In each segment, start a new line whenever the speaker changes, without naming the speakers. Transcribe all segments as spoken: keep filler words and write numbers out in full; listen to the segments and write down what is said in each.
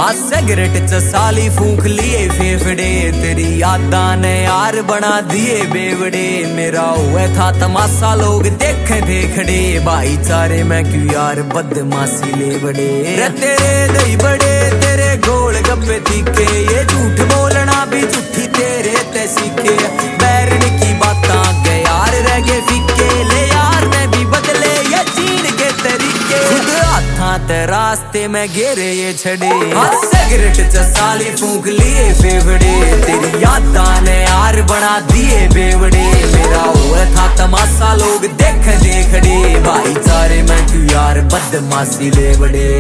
हाँ सिगरेट च साली फूंक लिए फेफड़े, तेरी यादा ने यार बना दिए बेवड़े। मेरा हुआ था तमाशा लोग देखे थे खड़े, भाईचारे में क्यों यार बदमाशी ले बड़े। रे तेरे दही बड़े तेरे गोल गप्पे तीखे, ये झूठ बोलना भी झूठी तेरे ते सीखे। बैरन की बातां के यार रह गए फीके, ले यार ने भी बदले ये जीन के तरीके। खुद हाथा ते रास्ते में घेरे ये छड़े, हाँ सिगरेट च साली फूंक लिए फेफड़े, तेरी यादा ने यार बना दिए बेवड़े। मेरा हुआ था तमाशा लोग देख देखड़े, भाईचारे में क्यों यार बदमाशी ले बड़े।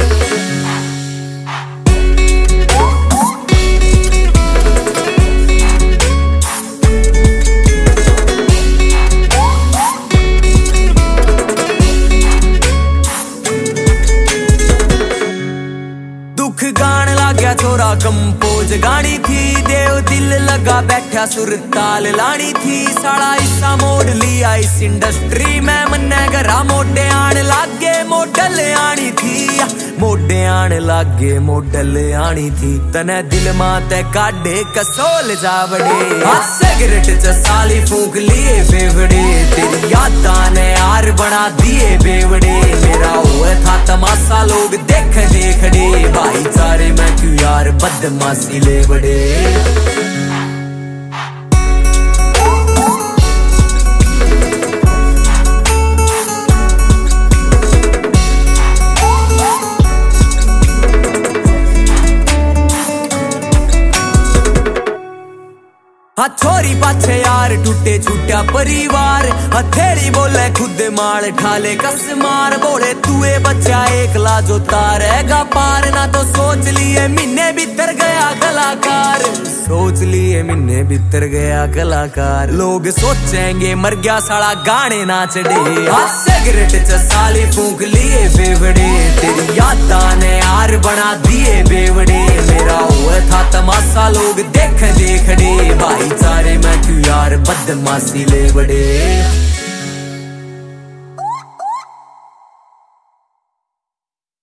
दुख गान लाग्या छोरा कंपोज गानी थी, देव दिल लगा बैठा सुर ताल लानी थी। साला हिस्सा मोड़ लिया इस इंडस्ट्री में, मन्ने घरा मोटे आन लागे मॉडल आनी थी। मोडे आन लागे मॉडल आनी थी, तने दिल माते काढ़े कसोल जा बड़े। हाँ सिगरेट च साली फूंक लिए फेफड़े, तेरी यादा ने यार बना दिए बेवड़े। मेरा हुआ था तमाशा लोग देख देखड़े, भाईचारे में क्यों यार बदमाशी ले बड़े। हाँ छोरी पाछे यार टूटे छूटा परिवार, हथेली बोले खुद माल ठाले कस मार। बोले तुए बच्चा एकला जो तारेगा पार, ना तो सोच लिए महीने भीतर गया कलाकार। सोच लिए महीने भीतर गया कलाकार, लोग सोचेंगे मर गया साला गाने ना चढ़े। हाँ सिगरेट च साली फूंक लिए फेफड़े, तेरी यादा ने यार बना दिए बेवड़े। मेरा हुआ था तमाशा लोग देख देखड़े, भाईचारे में क्यों यार बदमाशी ले बड़े।